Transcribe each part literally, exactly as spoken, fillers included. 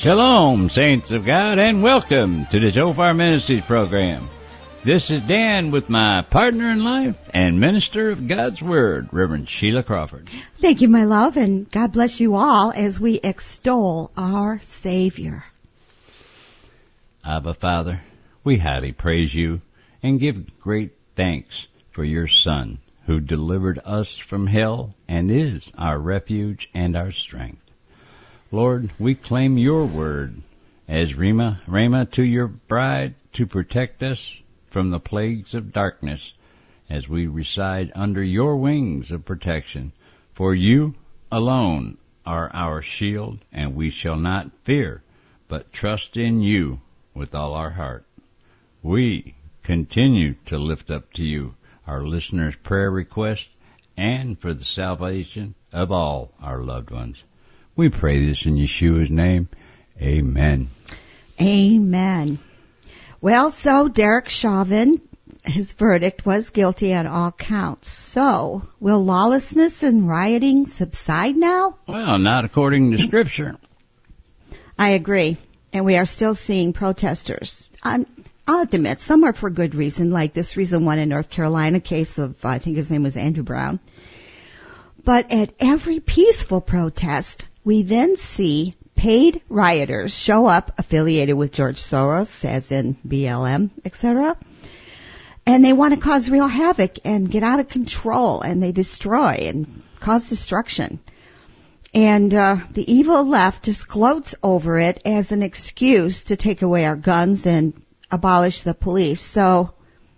Shalom, saints of God, and welcome to the Zophar Ministries program. This is Dan with my partner in life and minister of God's Word, Reverend Sheila Crawford. Thank you, my love, and God bless you all as we extol our Savior. Abba, Father, we highly praise you and give great thanks for your Son, who delivered us from hell and is our refuge and our strength. Lord, we claim your word as Rhema, Rhema to your bride to protect us from the plagues of darkness as we reside under your wings of protection. For you alone are our shield, and we shall not fear, but trust in you with all our heart. We continue to lift up to you our listeners' prayer requests and for the salvation of all our loved ones. We pray this in Yeshua's name. Amen. Amen. Well, so Derek Chauvin, his verdict was guilty on all counts. So, will lawlessness and rioting subside now? Well, not according to Scripture. I agree. And we are still seeing protesters. I'm, I'll admit, some are for good reason, like this recent one in North Carolina case of, I think his name was Andrew Brown. But at every peaceful protest, we then see paid rioters show up affiliated with George Soros, as in B L M, et cetera. And they want to cause real havoc and get out of control, and they destroy and cause destruction. And uh, the evil left just gloats over it as an excuse to take away our guns and abolish the police. So,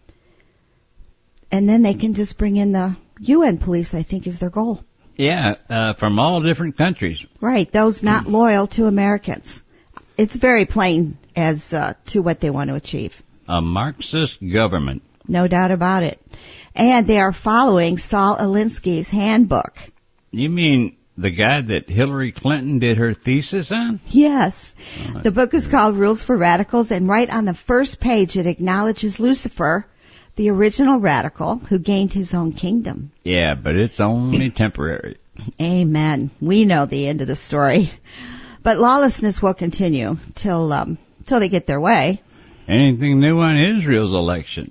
and then they can just bring in the U N police, I think, is their goal. Yeah, uh, from all different countries. Right, those not loyal to Americans. It's very plain as uh, to what they want to achieve. A Marxist government. No doubt about it. And they are following Saul Alinsky's handbook. You mean the guy that Hillary Clinton did her thesis on? Yes. Oh, the book is called Rules for Radicals, and right on the first page it acknowledges Lucifer, the original radical who gained his own kingdom. Yeah, but it's only temporary. Amen. We know the end of the story. But lawlessness will continue till um, till they get their way. Anything new on Israel's election?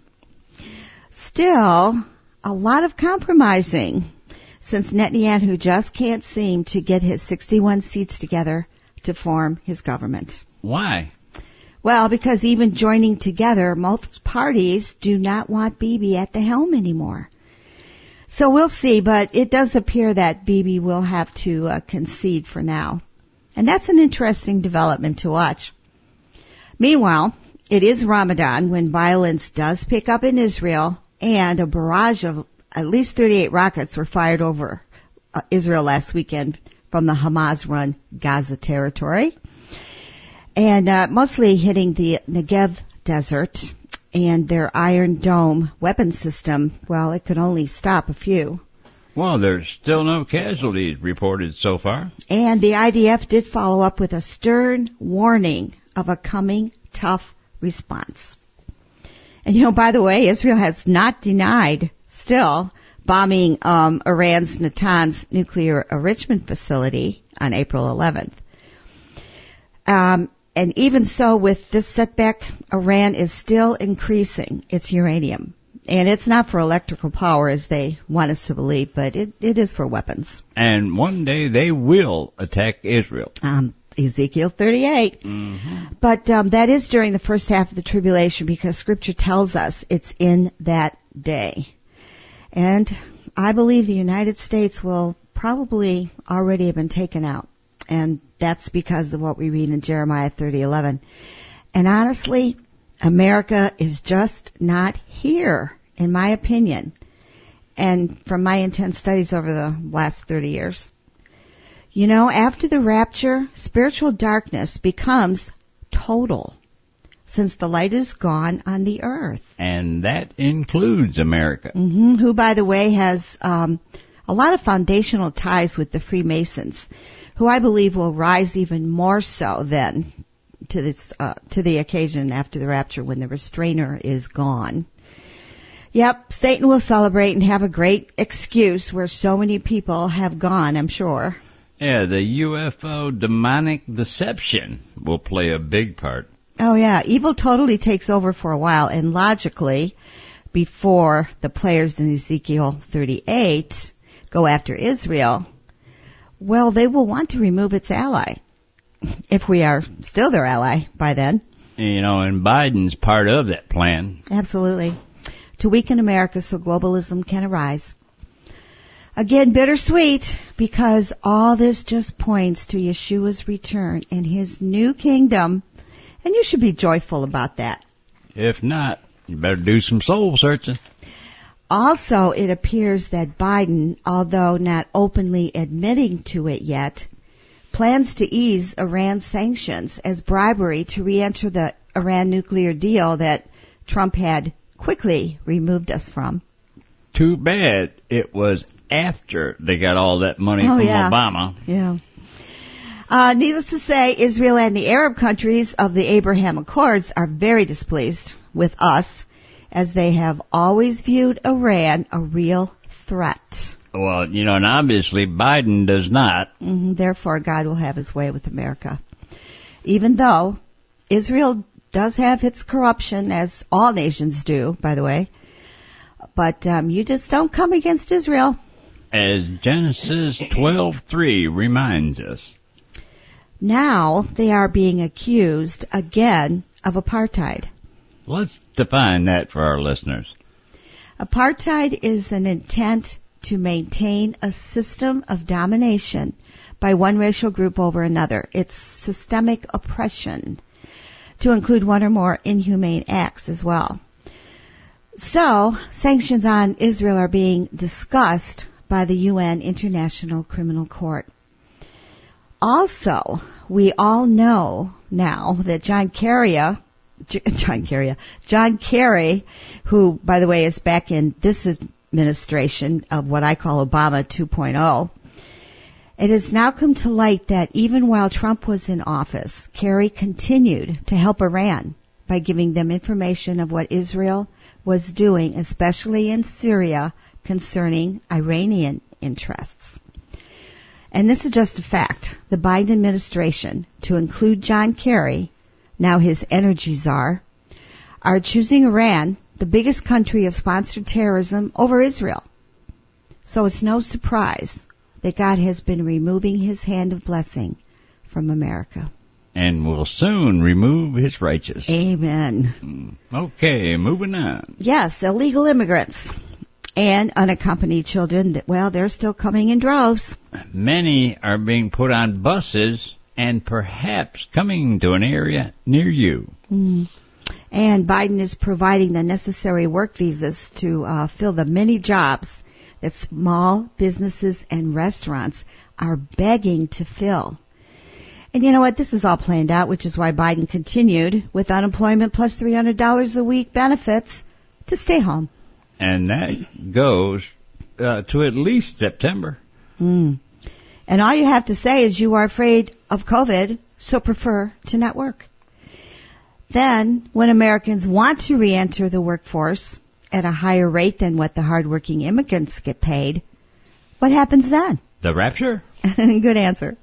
Still, a lot of compromising, since Netanyahu just can't seem to get his sixty-one seats together to form his government. Why? Well, because even joining together, most parties do not want Bibi at the helm anymore. So we'll see, but it does appear that Bibi will have to uh, concede for now. And that's an interesting development to watch. Meanwhile, it is Ramadan when violence does pick up in Israel, and a barrage of at least thirty-eight rockets were fired over uh, Israel last weekend from the Hamas-run Gaza territory. And uh, mostly hitting the Negev desert, and their Iron Dome weapon system, well, it could only stop a few. Well, there's still no casualties reported so far. And the I D F did follow up with a stern warning of a coming tough response. And, you know, by the way, Israel has not denied still bombing um, Iran's Natanz nuclear enrichment facility on April eleventh. Um, and even so, with this setback, Iran is still increasing its uranium. And it's not for electrical power, as they want us to believe, but it, it is for weapons. And one day they will attack Israel. Um, Ezekiel thirty-eight. Mm-hmm. But um, that is during the first half of the tribulation, because Scripture tells us it's in that day. And I believe the United States will probably already have been taken out. And that's because of what we read in Jeremiah thirty eleven. And honestly, America is just not here, in my opinion, and from my intense studies over the last thirty years. You know, after the rapture, spiritual darkness becomes total, since the light is gone on the earth. And that includes America. Mm-hmm, who, by the way, has um, a lot of foundational ties with the Freemasons, who I believe will rise even more so then to this uh, to the occasion after the rapture, when the restrainer is gone. Yep, Satan will celebrate and have a great excuse where so many people have gone, I'm sure. Yeah, the U F O demonic deception will play a big part. Oh, yeah. Evil totally takes over for a while, and logically, before the players in Ezekiel thirty-eight go after Israel, well, they will want to remove its ally, if we are still their ally by then. You know, and Biden's part of that plan. Absolutely. To weaken America so globalism can arise. Again, bittersweet, because all this just points to Yeshua's return and his new kingdom, and you should be joyful about that. If not, you better do some soul searching. Also, it appears that Biden, although not openly admitting to it yet, plans to ease Iran's sanctions as bribery to re-enter the Iran nuclear deal that Trump had quickly removed us from. Too bad it was after they got all that money oh, from yeah. Obama. Yeah. Uh, needless to say, Israel and the Arab countries of the Abraham Accords are very displeased with us, as they have always viewed Iran a real threat. Well, you know, and obviously Biden does not. Mm-hmm. Therefore, God will have his way with America. Even though Israel does have its corruption, as all nations do, by the way. But um, you just don't come against Israel. As Genesis twelve three reminds us. Now they are being accused again of apartheid. Let's define that for our listeners. Apartheid is an intent to maintain a system of domination by one racial group over another. It's systemic oppression, to include one or more inhumane acts as well. So, sanctions on Israel are being discussed by the U N International Criminal Court. Also, we all know now that John Kerry, John Kerry, John Kerry, who, by the way, is back in this administration of what I call Obama two point oh, it has now come to light that even while Trump was in office, Kerry continued to help Iran by giving them information of what Israel was doing, especially in Syria, concerning Iranian interests. And this is just a fact. The Biden administration, to include John Kerry, now his energy czar, are choosing Iran, the biggest country of sponsored terrorism, over Israel. So it's no surprise that God has been removing his hand of blessing from America. And will soon remove his righteous. Amen. Okay, moving on. Yes, illegal immigrants and unaccompanied children, well, they're still coming in droves. Many are being put on buses and perhaps coming to an area near you. Mm. And Biden is providing the necessary work visas to uh, fill the many jobs that small businesses and restaurants are begging to fill. And you know what? This is all planned out, which is why Biden continued with unemployment plus three hundred dollars a week benefits to stay home. And that goes uh, to at least September. Mm. And all you have to say is you are afraid of COVID, so prefer to not work. Then, when Americans want to re-enter the workforce at a higher rate than what the hardworking immigrants get paid, what happens then? The rapture? Good answer.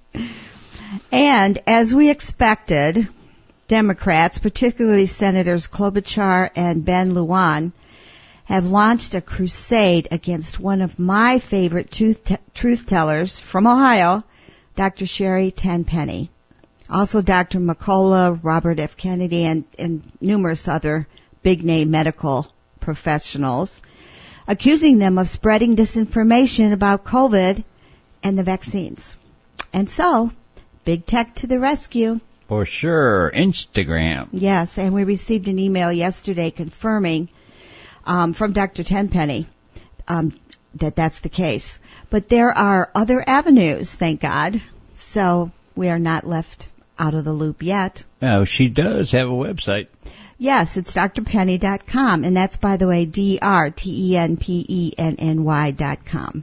And as we expected, Democrats, particularly Senators Klobuchar and Ben Lujan, have launched a crusade against one of my favorite truth, te- truth tellers from Ohio, Doctor Sherry Tenpenny. Also Doctor McCullough, Robert F. Kennedy, and, and numerous other big-name medical professionals, accusing them of spreading disinformation about COVID and the vaccines. And so, big tech to the rescue. For sure. Instagram. Yes, and we received an email yesterday confirming um, from Doctor Tenpenny um, that that's the case. But there are other avenues, thank God. So we are not left out of the loop yet. Oh, she does have a website. Yes, it's d r penny dot com, and that's, by the way, D R T E N P E N N Y dot com.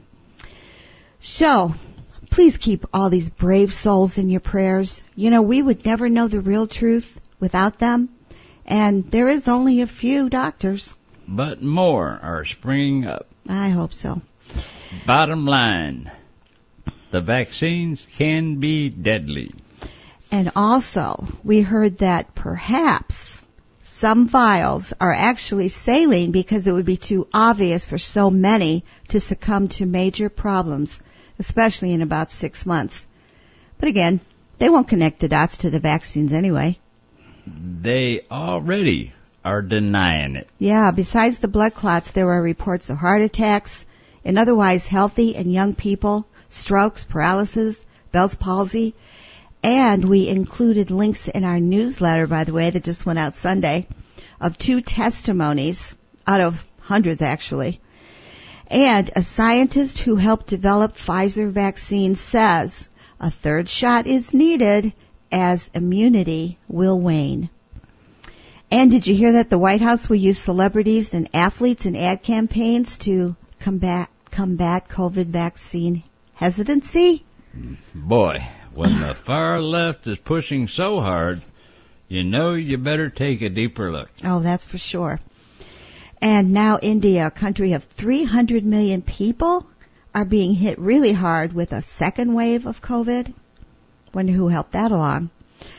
So, please keep all these brave souls in your prayers. You know, we would never know the real truth without them, and there is only a few doctors. But more are springing up. I hope so. Bottom line, the vaccines can be deadly. And also, we heard that perhaps some vials are actually saline because it would be too obvious for so many to succumb to major problems, especially in about six months. But again, they won't connect the dots to the vaccines anyway. They already are denying it. Yeah, besides the blood clots, there are reports of heart attacks in otherwise healthy and young people, strokes, paralysis, Bell's palsy, and we included links in our newsletter, by the way, that just went out Sunday, of two testimonies, out of hundreds actually. And a scientist who helped develop Pfizer vaccine says a third shot is needed as immunity will wane. And did you hear that the White House will use celebrities and athletes in ad campaigns to combat combat COVID vaccine hesitancy? Boy, when the far left is pushing so hard, you know you better take a deeper look. Oh, that's for sure. And now India, a country of three hundred million people, are being hit really hard with a second wave of COVID. Wonder who helped that along.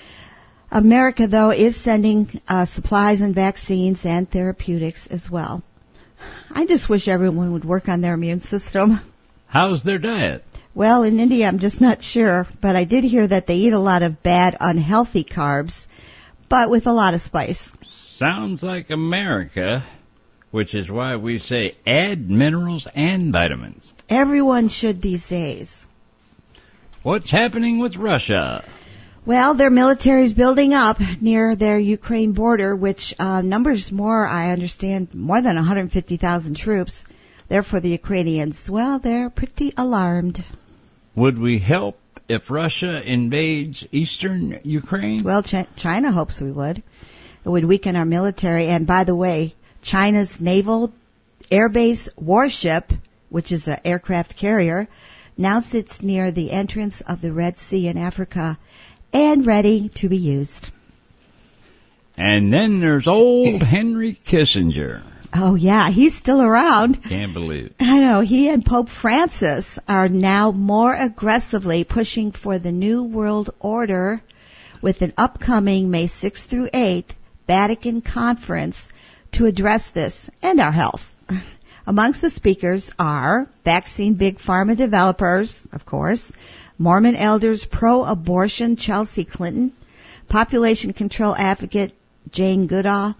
America, though, is sending uh, supplies and vaccines and therapeutics as well. I just wish everyone would work on their immune system. How's their diet? Well, in India, I'm just not sure, but I did hear that they eat a lot of bad, unhealthy carbs, but with a lot of spice. Sounds like America, which is why we say add minerals and vitamins. Everyone should these days. What's happening with Russia? Well, their military is building up near their Ukraine border, which uh, numbers more, I understand, more than one hundred fifty thousand troops. Therefore, the Ukrainians, well, they're pretty alarmed. Would we help if Russia invades eastern Ukraine? Well, Ch- China hopes we would. It would weaken our military. And by the way, China's naval air base warship, which is an aircraft carrier, now sits near the entrance of the Red Sea in Africa and ready to be used. And then there's old Henry Kissinger. Oh, yeah, he's still around. Can't believe it. I know. He and Pope Francis are now more aggressively pushing for the New World Order with an upcoming May sixth through eighth Vatican conference to address this and our health. Amongst the speakers are vaccine big pharma developers, of course, Mormon elders pro-abortion Chelsea Clinton, population control advocate Jane Goodall,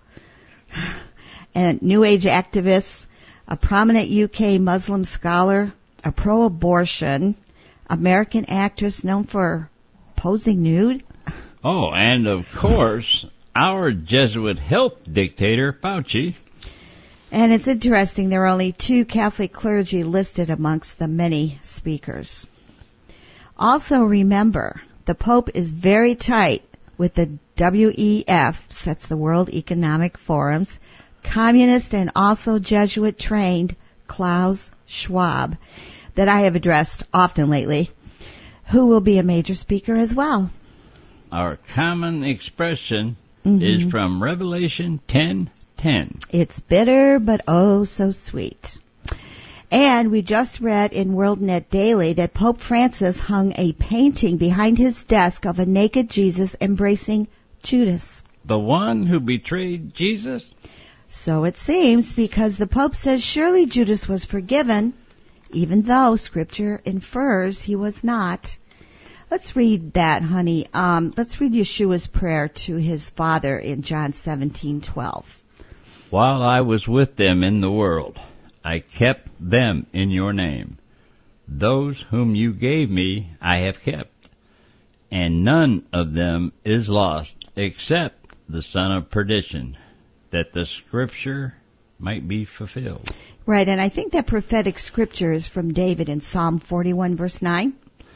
and New Age activists, a prominent U K Muslim scholar, a pro-abortion American actress known for posing nude. Oh, and of course, our Jesuit health dictator, Fauci. And it's interesting, there are only two Catholic clergy listed amongst the many speakers. Also remember, the Pope is very tight with the W E F, that's the World Economic Forum's, communist and also Jesuit-trained Klaus Schwab, that I have addressed often lately, who will be a major speaker as well. Our common expression Mm-hmm. is from Revelation ten ten. It's bitter, but oh so sweet. And we just read in WorldNet Daily that Pope Francis hung a painting behind his desk of a naked Jesus embracing Judas. The one who betrayed Jesus? So it seems, because the Pope says surely Judas was forgiven, even though Scripture infers he was not. Let's read that, honey. Um, let's read Yeshua's prayer to his Father in John seventeen twelve. While I was with them in the world, I kept them in your name. Those whom you gave me I have kept, and none of them is lost except the son of perdition, that the Scripture might be fulfilled. Right, and I think that prophetic scripture is from David in Psalm forty-one, verse nine.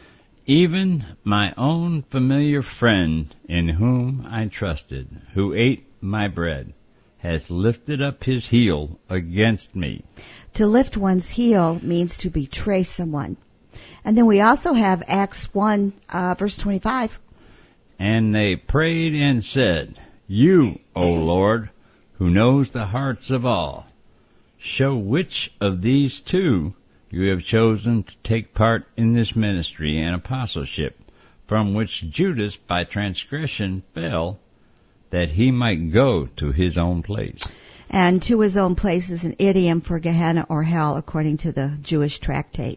Even my own familiar friend in whom I trusted, who ate my bread, has lifted up his heel against me. To lift one's heel means to betray someone. And then we also have Acts one, uh, verse twenty-five. And they prayed and said, You, O Lord, who knows the hearts of all, show which of these two you have chosen to take part in this ministry and apostleship, from which Judas by transgression fell, that he might go to his own place. And to his own place is an idiom for Gehenna or hell, according to the Jewish tractate.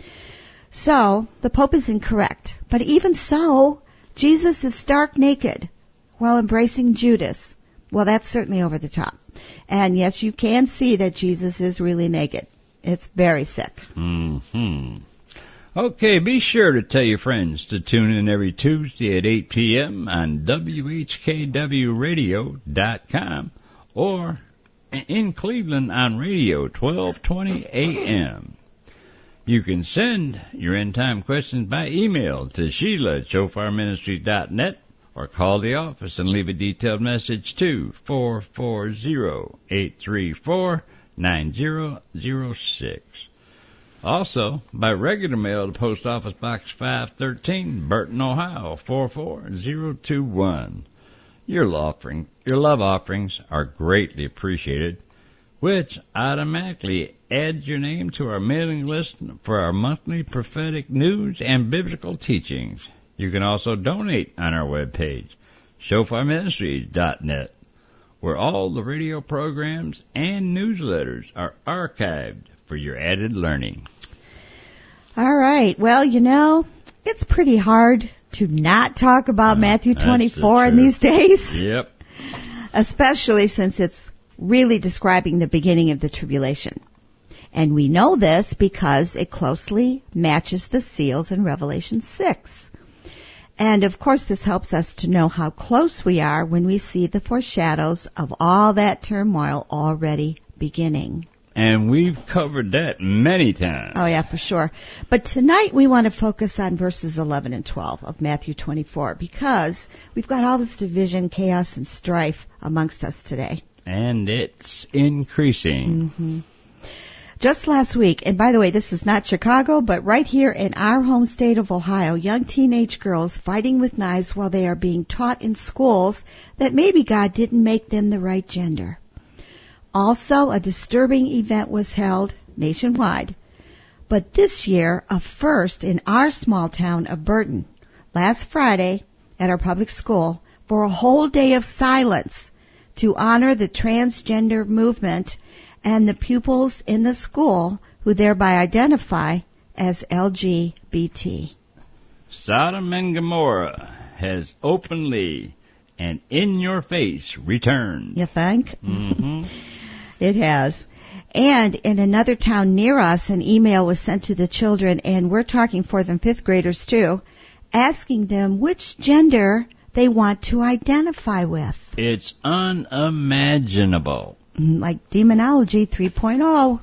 So, the Pope is incorrect. But even so, Jesus is stark naked while embracing Judas. Well, that's certainly over the top. And yes, you can see that Jesus is really naked. It's very sick. Mm-hmm. Okay, be sure to tell your friends to tune in every Tuesday at eight p.m. on W H K W radio dot com or in Cleveland on radio twelve twenty A M. You can send your end-time questions by email to Sheila at shofar ministries dot net or call the office and leave a detailed message to four four zero, eight three four, nine zero zero six. Also, by regular mail to Post Office Box five thirteen, Burton, Ohio, four four zero two one. Your offering, your love offerings are greatly appreciated, which automatically adds your name to our mailing list for our monthly prophetic news and biblical teachings. You can also donate on our webpage, shofar ministries dot net, where all the radio programs and newsletters are archived for your added learning. All right. Well, you know, it's pretty hard to not talk about uh, Matthew twenty-four in these days. Yep. Especially since it's really describing the beginning of the tribulation. And we know this because it closely matches the seals in Revelation six. And of course, this helps us to know how close we are when we see the foreshadows of all that turmoil already beginning. And we've covered that many times. Oh, yeah, for sure. But tonight we want to focus on verses eleven and twelve of Matthew twenty-four because we've got all this division, chaos, and strife amongst us today. And it's increasing. Mm-hmm. Just last week, and by the way, this is not Chicago, but right here in our home state of Ohio, young teenage girls fighting with knives while they are being taught in schools that maybe God didn't make them the right gender. Also, a disturbing event was held nationwide, but this year, a first in our small town of Burton, last Friday at our public school, for a whole day of silence to honor the transgender movement and the pupils in the school who thereby identify as L G B T. Sodom and Gomorrah has openly and in your face returned. You think? Mm-hmm. It has. And in another town near us, an email was sent to the children, and we're talking fourth and fifth graders too, asking them which gender they want to identify with. It's unimaginable. Like Demonology three point oh.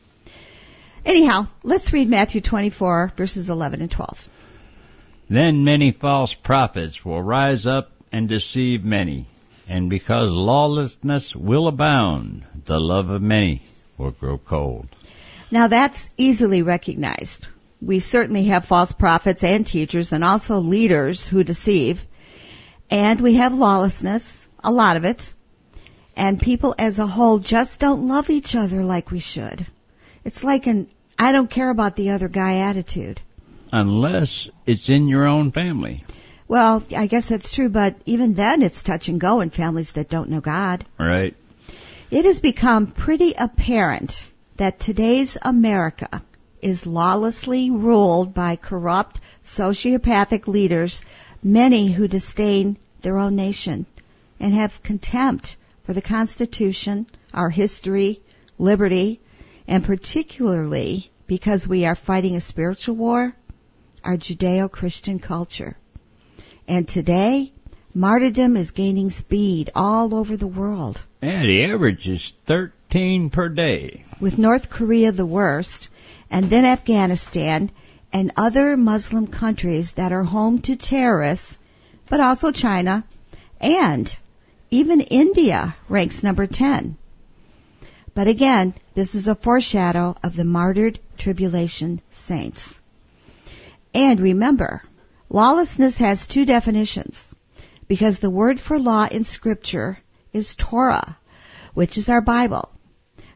Anyhow, let's read Matthew twenty-four, verses eleven and twelve. Then many false prophets will rise up and deceive many. And because lawlessness will abound, the love of many will grow cold. Now that's easily recognized. We certainly have false prophets and teachers and also leaders who deceive. And we have lawlessness, a lot of it. And people as a whole just don't love each other like we should. It's like an I don't care about the other guy attitude. Unless it's in your own family. Well, I guess that's true, but even then it's touch and go in families that don't know God. Right. It has become pretty apparent that today's America is lawlessly ruled by corrupt, sociopathic leaders, many who disdain their own nation and have contempt for the Constitution, our history, liberty, and particularly because we are fighting a spiritual war, our Judeo-Christian culture. And today, martyrdom is gaining speed all over the world. Yeah, the average is thirteen per day. With North Korea the worst, and then Afghanistan and other Muslim countries that are home to terrorists, but also China, and even India ranks number ten. But again, this is a foreshadow of the martyred tribulation saints. And remember, lawlessness has two definitions, because the word for law in Scripture is Torah, which is our Bible.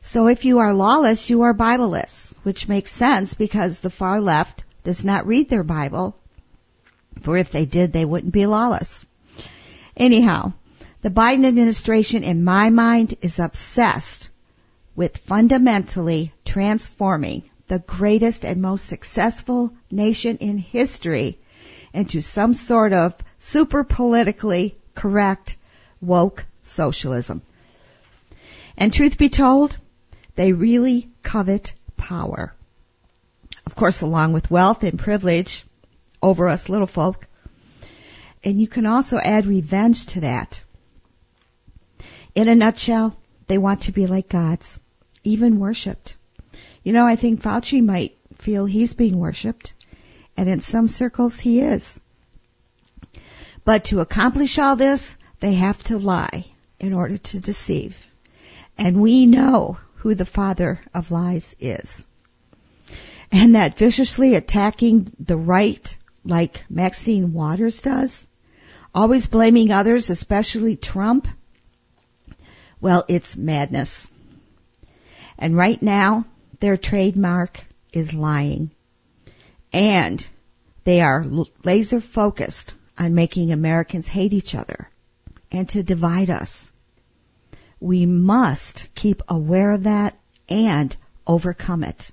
So if you are lawless, you are Bibleless, which makes sense because the far left does not read their Bible, for if they did, they wouldn't be lawless. Anyhow, the Biden administration, in my mind, is obsessed with fundamentally transforming the greatest and most successful nation in history into some sort of super politically correct woke socialism. And truth be told, they really covet power. Of course, along with wealth and privilege over us little folk. And you can also add revenge to that. In a nutshell, they want to be like gods, even worshipped. You know, I think Fauci might feel he's being worshipped, and in some circles he is. But to accomplish all this, they have to lie in order to deceive. And we know who the father of lies is. And that viciously attacking the right, like Maxine Waters does, always blaming others, especially Trump, well, it's madness. And right now, their trademark is lying. And they are laser focused on making Americans hate each other and to divide us. We must keep aware of that and overcome it.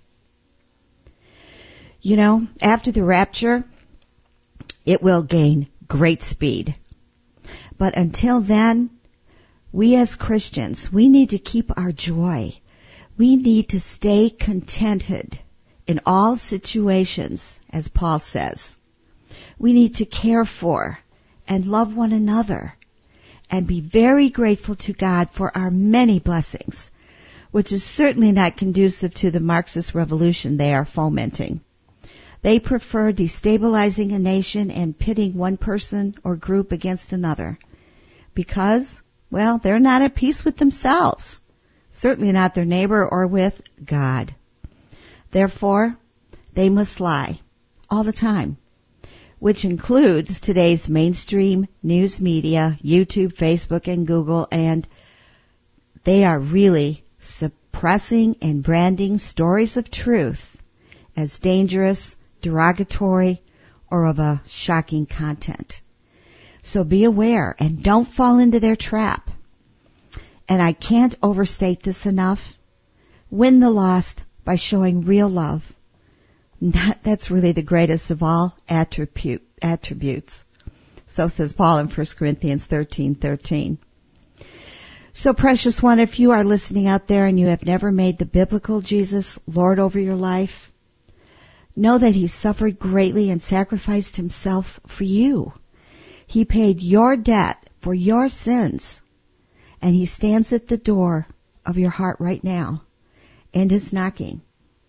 You know, after the rapture, it will gain great speed. But until then, we as Christians, we need to keep our joy. We need to stay contented in all situations, as Paul says. We need to care for and love one another and be very grateful to God for our many blessings, which is certainly not conducive to the Marxist revolution they are fomenting. They prefer destabilizing a nation and pitting one person or group against another because, well, they're not at peace with themselves, certainly not their neighbor or with God. Therefore, they must lie all the time, which includes today's mainstream news media, YouTube, Facebook, and Google, and they are really suppressing and branding stories of truth as dangerous, derogatory, or of a shocking content. So be aware and don't fall into their trap. And I can't overstate this enough. Win the lost by showing real love. That, that's really the greatest of all attribute, attributes. So says Paul in First Corinthians thirteen thirteen. So precious one, if you are listening out there and you have never made the biblical Jesus Lord over your life, know that he suffered greatly and sacrificed himself for you. He paid your debt for your sins, and he stands at the door of your heart right now and is knocking.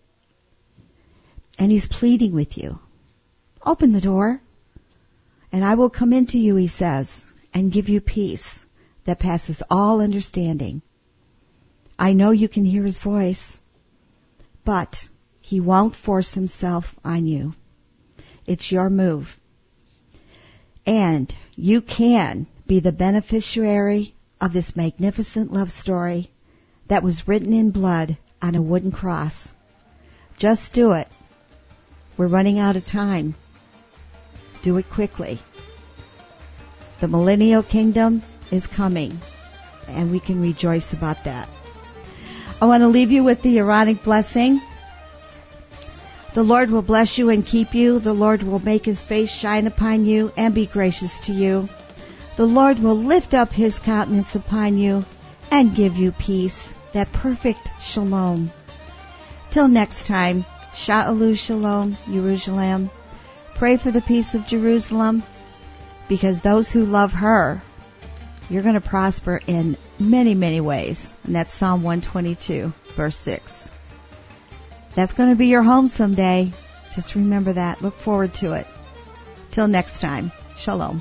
And he's pleading with you. Open the door, and I will come into you, he says, and give you peace that passes all understanding. I know you can hear his voice, but he won't force himself on you. It's your move. And you can be the beneficiary of this magnificent love story that was written in blood on a wooden cross. Just do it. We're running out of time. Do it quickly. The millennial kingdom is coming, and we can rejoice about that. I want to leave you with the Aaronic blessing. The Lord will bless you and keep you. The Lord will make his face shine upon you and be gracious to you. The Lord will lift up his countenance upon you and give you peace, that perfect shalom. Till next time, Sha'alu Shalom, Jerusalem. Pray for the peace of Jerusalem, because those who love her, you're going to prosper in many, many ways. And that's Psalm one twenty-two, verse six. That's going to be your home someday. Just remember that. Look forward to it. Till next time, Shalom.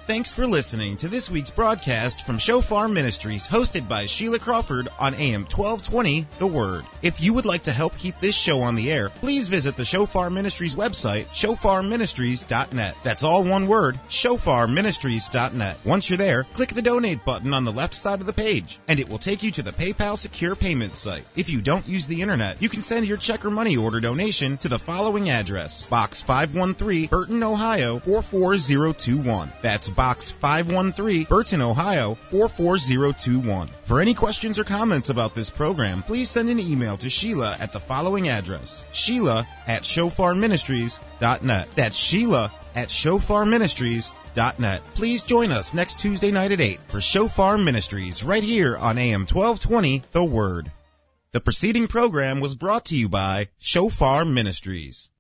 Thanks for listening to this week's broadcast from Shofar Ministries, hosted by Sheila Crawford on A M twelve twenty, The Word. If you would like to help keep this show on the air, please visit the Shofar Ministries website, shofar ministries dot net. That's all one word, shofar ministries dot net. Once you're there, click the donate button on the left side of the page, and it will take you to the PayPal secure payment site. If you don't use the internet, you can send your check or money order donation to the following address: Box five one three, Burton, Ohio four four zero two one. That's Box five one three, Burton, Ohio four four zero two one. For any questions or comments about this program, please send an email to Sheila at the following address: Sheila at shofar ministries dot net. That's Sheila at shofar ministries dot net. Please join us next Tuesday night at eight for Shofar Ministries right here on A M twelve twenty, The Word. The preceding program was brought to you by Shofar Ministries.